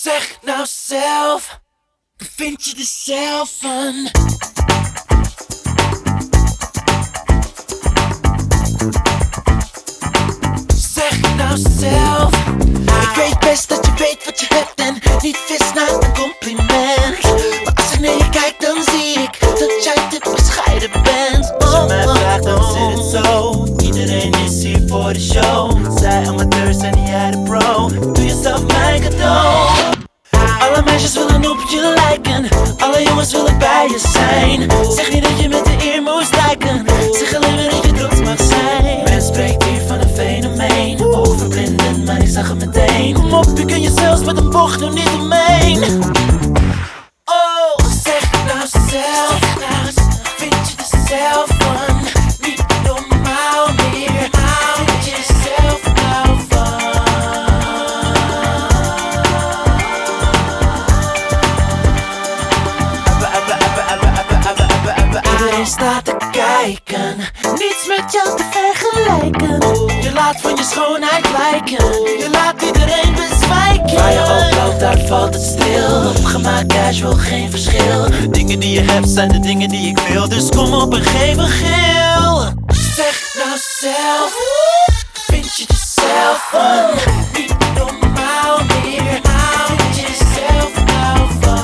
Zeg nou zelf, vind je er zelf van? Zeg nou zelf, ik weet best dat je weet wat je hebt en niet vis naar een compliment. Maar als ik naar je kijk dan zie ik dat jij te bescheiden bent. Als je mij vraagt dan zit het zo, iedereen is hier voor de show. Zij amateurs en jij de pro, doe jezelf mijn cadeau. Alle meisjes willen op je lijken, alle jongens willen bij je zijn. Zeg niet dat je met de eer moest lijken, zeg alleen maar dat je trots mag zijn. Men spreekt hier van een fenomeen, overblindend, maar ik zag het meteen. Kom op, je kunt je zelfs met een bocht er niet omheen. Oh, zeg nou zelf, vind je er zelf van? Niet normaal meer, vind je zelf nou van? Iedereen staat te kijken, niets met jou te vergelijken. Je laat van je schoonheid blijken, je laat iedereen bezwijken. Waar je ook loopt, daar valt het stil. Opgemaakt casual, geen verschil. De dingen die je hebt zijn de dingen die ik wil. Dus kom op en geef een gil. Zeg nou zelf, vind je er zelf van? Niet normaal meer, vind je zelf nou van?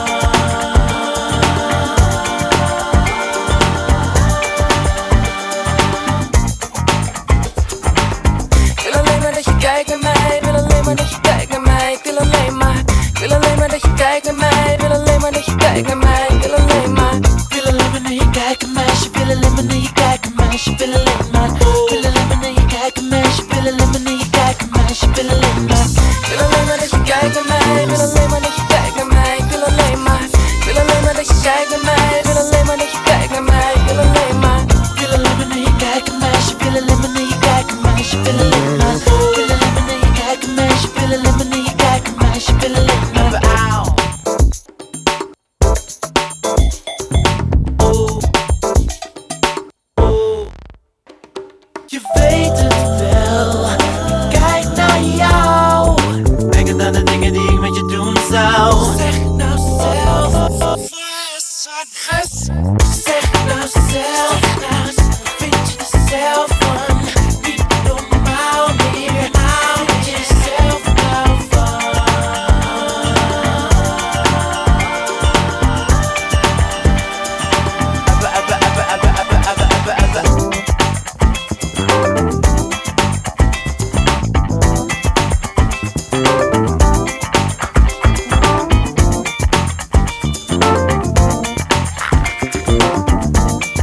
Kijk naar mij, wil alleen maar dat je kijkt naar mij. Ik wil alleen maar dat je kijkt naar mij. Wil alleen maar dat je kijkt naar mij. Wil alleen maar. Wil alleen maar naar je kijken, meisje. Wil alleen maar naar je kijken, meisje. Wil alleen maar. Wil alleen maar naar je kijken, meisje. Wil alleen maar naar je kijken, meisje. Wil alleen maar. Wil alleen maar dat je kijkt naar mij. Wil alleen maar dat je kijkt naar mij. Ik wil alleen maar. Wil alleen maar dat je kijkt naar mij. Wil alleen maar dat je kijkt naar mij. Wil alleen maar. Wil alleen maar naar je kijken, meisje. Wil alleen maar naar je kijken, meisje. Wil alleen maar. Meisje, wil alleen maar naar je kijken, meisje, wil alleen maar. Je weet het wel, ik kijk naar jou. Denk aan de dingen die ik met je doen zou. Zeg nou zelf, zeg nou zelf, vind je er zelf van? Niet normaal meer, vind je zelf nou van?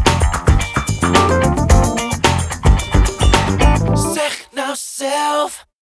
Zeg nou zelf.